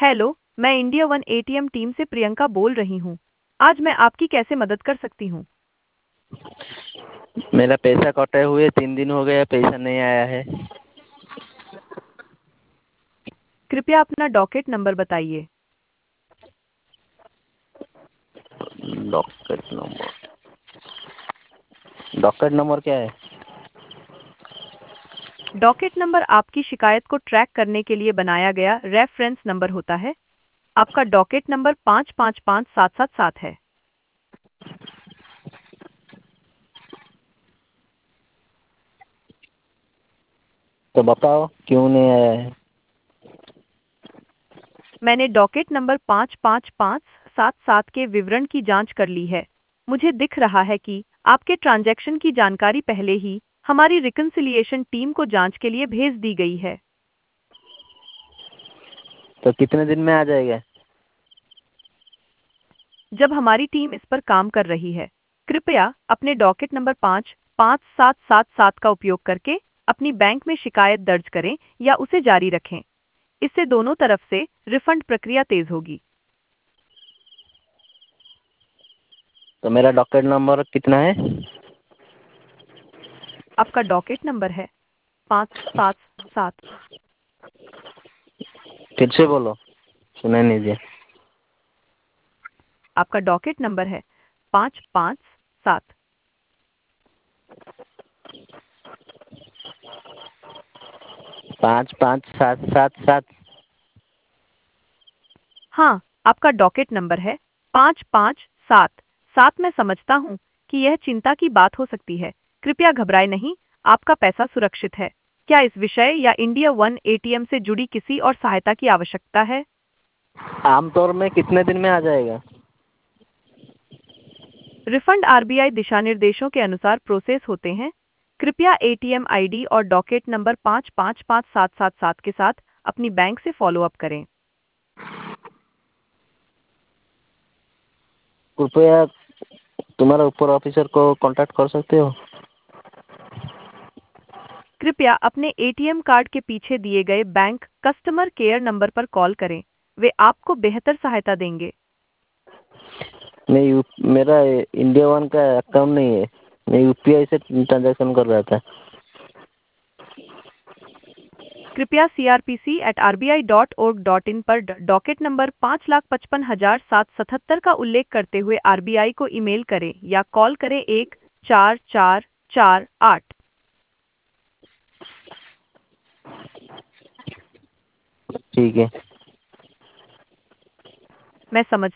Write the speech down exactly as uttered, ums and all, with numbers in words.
Hello, मैं India one ATM team से प्रियंका बोल रही हूँ। आज मैं आपकी कैसे मदद कर सकती हूँ? मेरा पैसा कटे हुए तीन दिन हो गया, पैसा नहीं आया है। कृपया अपना डॉकेट नंबर बताइए। डॉकेट नंबर डॉकेट नंबर क्या है? डॉकेट नंबर आपकी शिकायत को ट्रैक करने के लिए बनाया गया रेफरेंस नंबर होता है। आपका डॉकेट नंबर पाँच पाँच पाँच सात सात सात है। तो बताओ क्यों नहीं आया है। मैंने डॉकेट नंबर पाँच पाँच पाँच सात सात के विवरण की जांच कर ली है। मुझे दिख रहा है कि आपके ट्रांजैक्शन की जानकारी पहले ही हमारी रिकन्सिलिएशन टीम को जांच के लिए भेज दी गई है। तो कितने दिन में आ जाएगा? जब हमारी टीम इस पर काम कर रही है, कृपया अपने डॉकेट नंबर पाँच पाँच सात सात सात का उपयोग करके अपनी बैंक में शिकायत दर्ज करें या उसे जारी रखें। इससे दोनों तरफ से रिफंड प्रक्रिया तेज होगी। तो मेरा डॉकेट नंबर कितना है? आपका डॉकेट नंबर है पाँच सात सात। फिर से बोलो, सुनाई नहीं दिया। आपका डॉकेट नंबर है पाँच पाँच सात। पाँच पाँच सात सात सात। हाँ, आपका डॉकेट नंबर है पाँच पाँच सात सात। मैं समझता हूँ कि यह चिंता की बात हो सकती है। कृपया घबराएं नहीं, आपका पैसा सुरक्षित है। क्या इस विषय या इंडिया वन एटीएम से जुड़ी किसी और सहायता की आवश्यकता है? आमतौर में कितने दिन में आ जाएगा? रिफंड आरबीआई दिशा निर्देशों के अनुसार प्रोसेस होते हैं। कृपया एटीएम आईडी और डॉकेट नंबर पाँच पाँच पाँच सात सात सात के साथ अपनी बैंक से फॉलो अप करें। कृपया तुम्हारे ऊपर ऑफिसर को कांटेक्ट कर सकते हो। कृपया अपने एटीएम कार्ड के पीछे दिए गए बैंक कस्टमर केयर नंबर पर कॉल करें। वे आपको बेहतर सहायता देंगे। मैं यू मेरा इंडिया वन का अकाउंट नहीं है। मैं यूपीआई से ट्रांजैक्शन कर रहा था। कृपया C R P C at R B I dot org dot in पर डॉकेट नंबर पाँच लाख पचपन हजार सात सतहत्तर का उल्लेख करते हुए आरबीआई को ईमेल करें या कॉल करें एक चार चार चार आठ। ठीक है। मैं समझ